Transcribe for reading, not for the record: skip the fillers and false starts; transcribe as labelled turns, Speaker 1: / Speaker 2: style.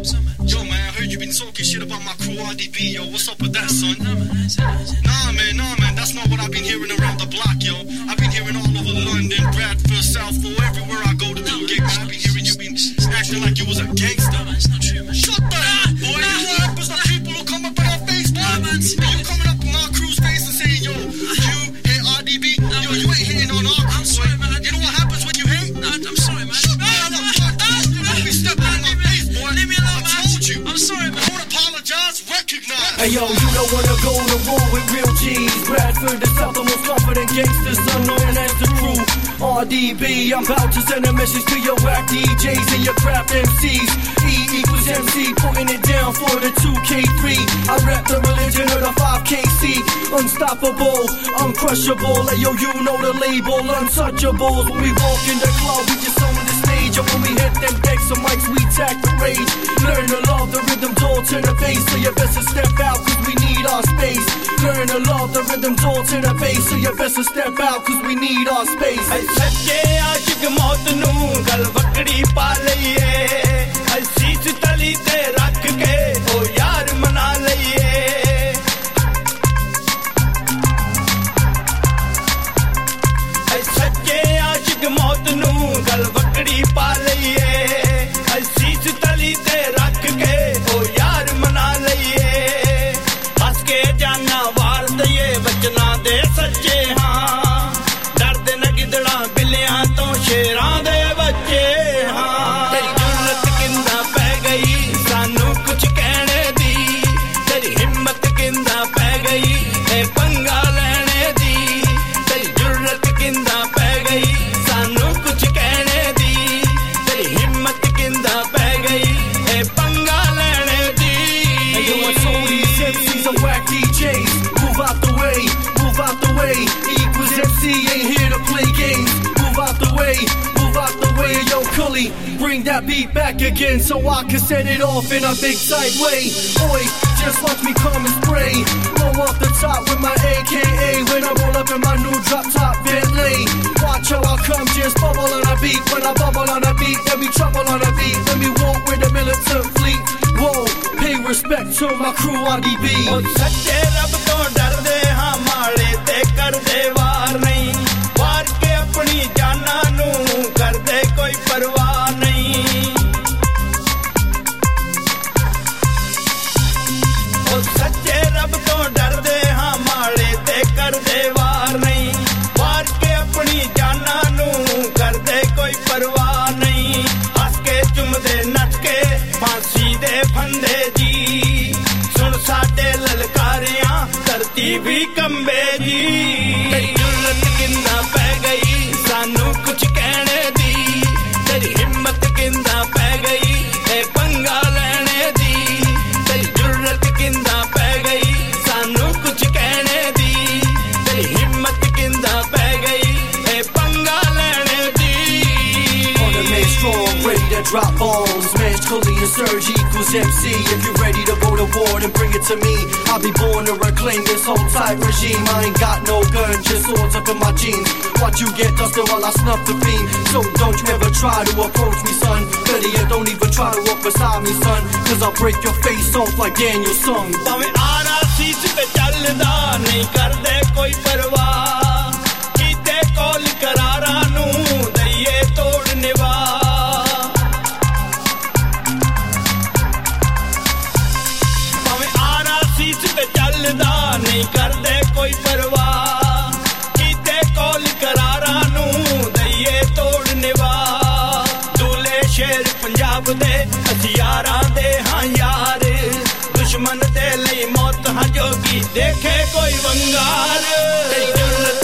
Speaker 1: Yo, man, I heard you been talking shit about my crew RDB, yo. What's up with that, son? Nah, man, that's not what I've been hearing around the block, yo. I've been hearing all over London, Bradford, Southall, everywhere I go to do gigs. I've been hearing you been acting like you was a gangster. Shut the hell, boy. You rappers are people who come up in our face, boy. You coming up in my crew's face and saying, yo, you hate RDB? Yo, you ain't hating on our crew, boy. You know what happens when you hate?
Speaker 2: I'm sorry, man.
Speaker 1: Shut the hell up, boy. You don't be stepping in my face, boy.
Speaker 2: Leave me alone,
Speaker 1: I told you.
Speaker 2: I'm sorry, man.
Speaker 1: Don't apologize, recognize.
Speaker 3: Hey yo, you don't wanna go to war with real G's. Bradford, the South, the most confident gangsters, unknown as the crew. RDB, I'm about to send a message to your whack DJs and your crap MCs. E equals MC, putting it down for the 2K3. I rap the religion of the 5KC. Unstoppable, uncrushable. Hey yo, you know the label, untouchable. When we walk in the club, we just own the stage. And when we hit them decks of mics, we attack the rage. Learn to love the rhythm, all turn the bass. So you best to step out, cause we need our space. Learn to love the rhythm, all turn the bass. So you best to step out, cause we need our space.
Speaker 4: सच्चे आशिक मौत नू गल वकड़ी पा लईए सीस तली ते रख के ओ यार मना लईए सच्चे आशिक मौत नू गल वकड़ी पा लईए सीस तली ते रख के ओ यार मना लईए हंस के जाना वार दईए बचना दे सच्चे हाँ बिल्लियां तो शेरां दे बच्चे हाँ तेरी जुर्रत किंदा पै गई सानू कुछ कहने दी तेरी हिम्मत किंदा पै गई ए पंगा लेने दी तेरी जुर्रत किंदा पै गई सानू कुछ कहने दी तेरी हिम्मत किंदा पै गई ए पंगा लेने दी
Speaker 3: Hey yo, I told these MCs I'm whack DJs. Move out the way, move out the way. E equals MC, ain't here to play games. Move out the way, yo, Cully, bring that beat back again so I can set it off in a big side way. Oi, just watch me come and spray. Go off the top with my AKA when I roll up in my new drop top Bentley. Watch how I come, just bubble on a beat. When I bubble on a beat, then we trouble on a beat. Then we walk with the militant fleet. Whoa, pay respect to my crew RDB.
Speaker 4: सच्चे रब तो डरदे हां माले ते करदे वार नहीं वार के अपनी जाना नू करदे कोई परवाह नहीं ओ सच्चे रब तो डरदे हां माले ते करदे वार नहीं वार के अपनी जाना नू करदे कोई परवाह नहीं हंस के चुमदे नच के फांसी दे फंदे जी सुन साडे ललकारियां धरती भी कंबे जी तेरी जुर्रत किंदा पै गई सानू कुछ कहने दी तेरी हिम्मत किंदा पै गई ए पंगा लेने दी तेरी जुर्रत किंदा पै गई सानू कुछ कहने दी तेरी हिम्मत किंदा पै गई ए पंगा लेने दी
Speaker 3: On the man strong, ready to drop bombs. Man, Cully and Surge equals MC. If you're ready to go to war, then bring it to me. I'll be born to reclaim this whole tight regime. I ain't got no gun, just swords up in my jeans. Watch you get dusted while I snuff the beam. So don't you ever try to approach me, son. Better yet, don't even try to walk beside me, son. Cause I'll break your face off like Daniel sung.
Speaker 4: भावें आरा सीस पे चलदा नहीं करदे कोई परवाह कीते कौल करारा नू दईए तोड़ निवा भावें आरा सीस पे चलदा नहीं करदे कोई परवाह कीते कौल करारा नू दईए तोड़ निवा दूले शेर पंजाब दे हथियारां दे हां यार दुश्मन दे लई मौत हां जोगी देखे कोई वंगार तेरी जुर्रत